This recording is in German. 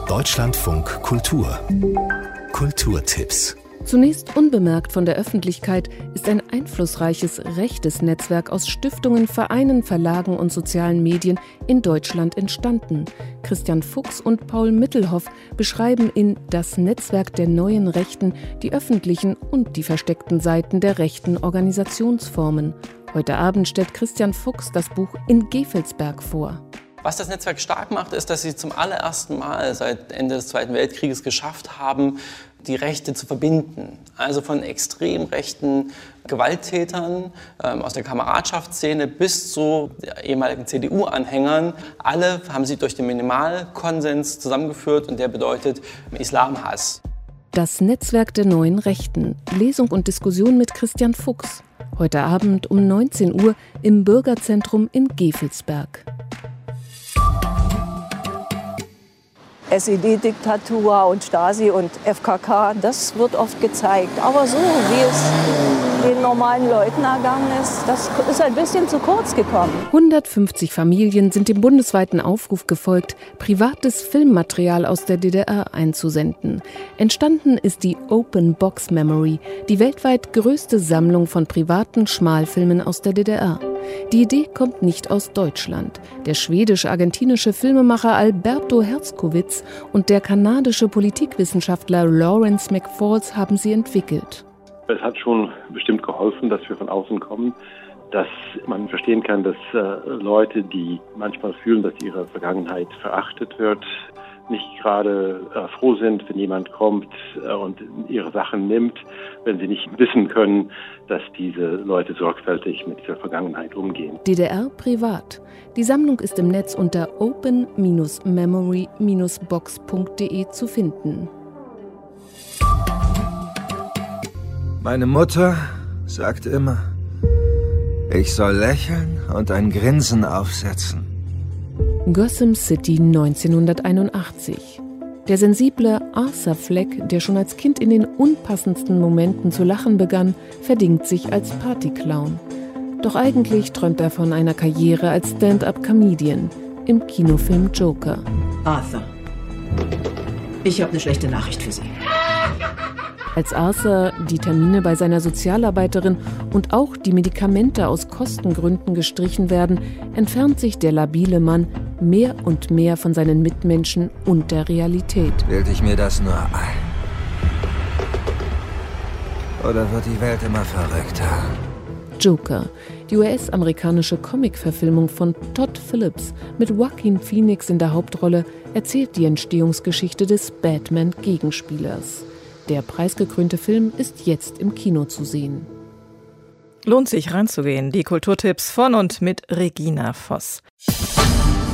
Deutschlandfunk Kultur. Kulturtipps. Zunächst unbemerkt von der Öffentlichkeit ist ein einflussreiches rechtes Netzwerk aus Stiftungen, Vereinen, Verlagen und sozialen Medien in Deutschland entstanden. Christian Fuchs und Paul Mittelhoff beschreiben in Das Netzwerk der neuen Rechten die öffentlichen und die versteckten Seiten der rechten Organisationsformen. Heute Abend stellt Christian Fuchs das Buch In Gevelsberg vor. Was das Netzwerk stark macht, ist, dass sie zum allerersten Mal seit Ende des Zweiten Weltkrieges geschafft haben, die Rechte zu verbinden. Also von extrem rechten Gewalttätern aus der Kameradschaftsszene bis zu ehemaligen CDU-Anhängern. Alle haben sie durch den Minimalkonsens zusammengeführt und der bedeutet Islamhass. Das Netzwerk der neuen Rechten. Lesung und Diskussion mit Christian Fuchs. Heute Abend um 19 Uhr im Bürgerzentrum in Gevelsberg. SED-Diktatur und Stasi und FKK, das wird oft gezeigt. Aber so, wie es den normalen Leuten ergangen ist, das ist ein bisschen zu kurz gekommen. 150 Familien sind dem bundesweiten Aufruf gefolgt, privates Filmmaterial aus der DDR einzusenden. Entstanden ist die Open Box Memory, die weltweit größte Sammlung von privaten Schmalfilmen aus der DDR. Die Idee kommt nicht aus Deutschland. Der schwedisch-argentinische Filmemacher Alberto Herzkowitz und der kanadische Politikwissenschaftler Lawrence McFalls haben sie entwickelt. Es hat schon bestimmt geholfen, dass wir von außen kommen, dass man verstehen kann, dass Leute, die manchmal fühlen, dass ihre Vergangenheit verachtet wird, nicht gerade froh sind, wenn jemand kommt und ihre Sachen nimmt, wenn sie nicht wissen können, dass diese Leute sorgfältig mit dieser Vergangenheit umgehen. DDR privat. Die Sammlung ist im Netz unter open-memory-box.de zu finden. Meine Mutter sagt immer, ich soll lächeln und ein Grinsen aufsetzen. Gotham City 1981. Der sensible Arthur Fleck, der schon als Kind in den unpassendsten Momenten zu lachen begann, verdingt sich als Partyclown. Doch eigentlich träumt er von einer Karriere als Stand-up-Comedian im Kinofilm Joker. Arthur, ich habe eine schlechte Nachricht für Sie. Als Arthur die Termine bei seiner Sozialarbeiterin und auch die Medikamente aus Kostengründen gestrichen werden, entfernt sich der labile Mann mehr und mehr von seinen Mitmenschen und der Realität. Bilde ich mir das nur ein? Oder wird die Welt immer verrückter? Joker, die US-amerikanische Comic-Verfilmung von Todd Phillips mit Joaquin Phoenix in der Hauptrolle, erzählt die Entstehungsgeschichte des Batman-Gegenspielers. Der preisgekrönte Film ist jetzt im Kino zu sehen. Lohnt sich reinzugehen. Die Kulturtipps von und mit Regina Voss.